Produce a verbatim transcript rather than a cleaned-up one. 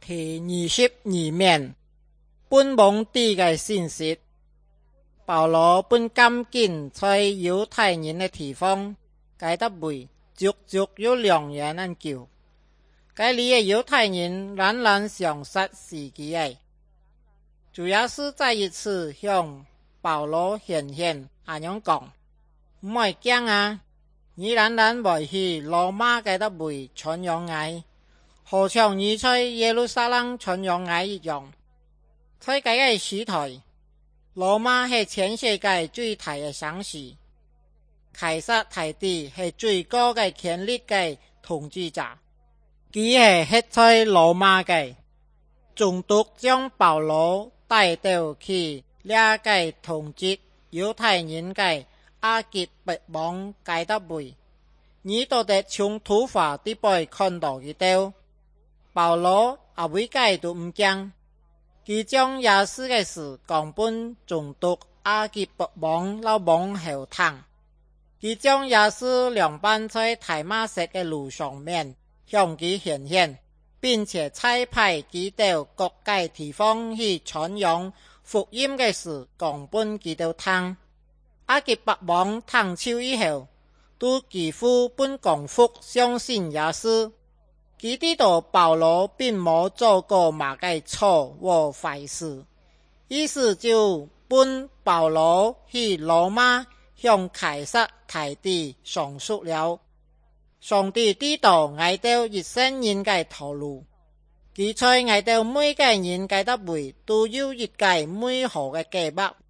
第二十二面，本蒙地的信息。保罗本赶紧在犹太人的地方，该得位足足有两年咁久。该里的犹太人仍然相信是基的。主要是再一次向保罗显现，咁样讲：唔爱惊啊！你仍然未去罗马该得位传扬爱，好像你在耶路撒冷传扬爱一样。在该个时代，罗马是全世界最大的城市，凯撒大帝是最高的权力的统治者，佢是在罗马的。总督将保罗带到去了个统治犹太人的阿吉伯王该得位，你都得从土法底背看到佢到。保羅也每屆都唔驚，佢將耶穌嘅事講本總督阿吉伯王老王後聽，佢將耶穌兩班在大馬色嘅路上面向佢顯現，並且差派佢到各界地方去傳揚福音嘅事講本佢到聽。阿吉伯王聽手以後，都幾乎本降服相信耶穌。佢知道保羅並冇做過乜嘅錯和壞事，於是就本保羅去羅馬向凱撒大帝上訴了。上帝知道我哋一生人嘅道路，佢在我哋每個人嘅得位都有一個美好嘅計劃